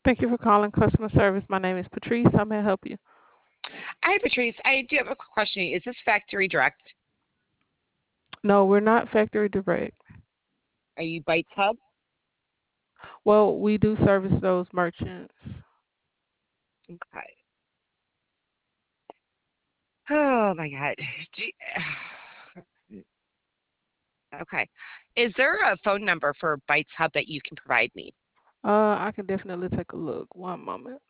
Thank you for calling customer service. My name is Patrice. How may I help you? Hi, Patrice. I do have a quick question. Is this factory direct? No, we're not factory direct. Are you Bites Hub? Well, we do service those merchants. Okay. Oh my God. Okay. Is there a phone number for Bites Hub that you can provide me? I can definitely take a look. One moment.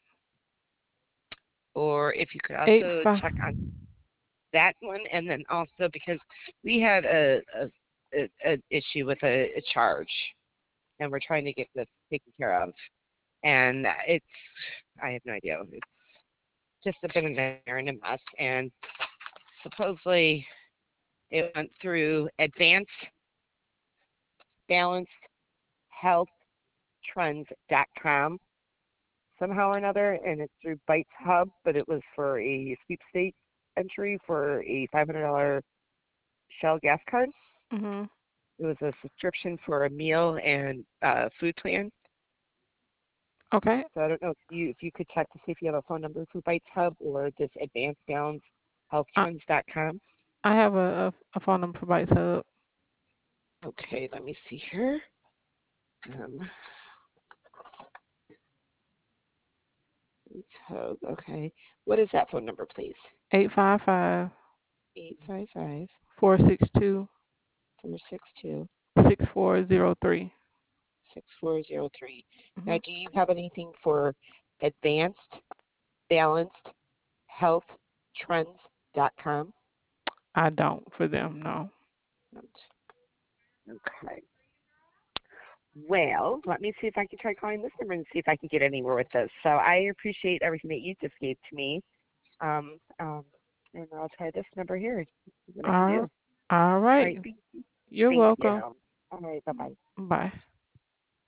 Or if you could Eight also five. check on that one, and then also because we had a issue with a charge, and we're trying to get this taken care of, and I have no idea. It's just been in there in a mess, and supposedly it went through advanced balanced health trends.com somehow or another, and it's through Bites Hub, but it was for a sweepstakes entry for a $500 Shell gas card. Mhm. It was a subscription for a meal and food plan. Okay. So I don't know if you could check to see if you have a phone number for Bites Hub or this advanced balance I healthtrends.com. I have a phone number for Bites Hub. Okay, let me see here. Um, Bites Hub. Okay, what is that phone number, please? 855 855 462 462 6403. 6403. Now, Mhm. do you have anything for advanced balanced health trends.com? I don't for them. No. Okay. Well, let me see if I can try calling this number and see if I can get anywhere with this. So I appreciate everything that you just gave to me. Um, um, and I'll try this number here. See what I can All do. all All right. right. You're Thank you. welcome. All right. Bye bye. Bye.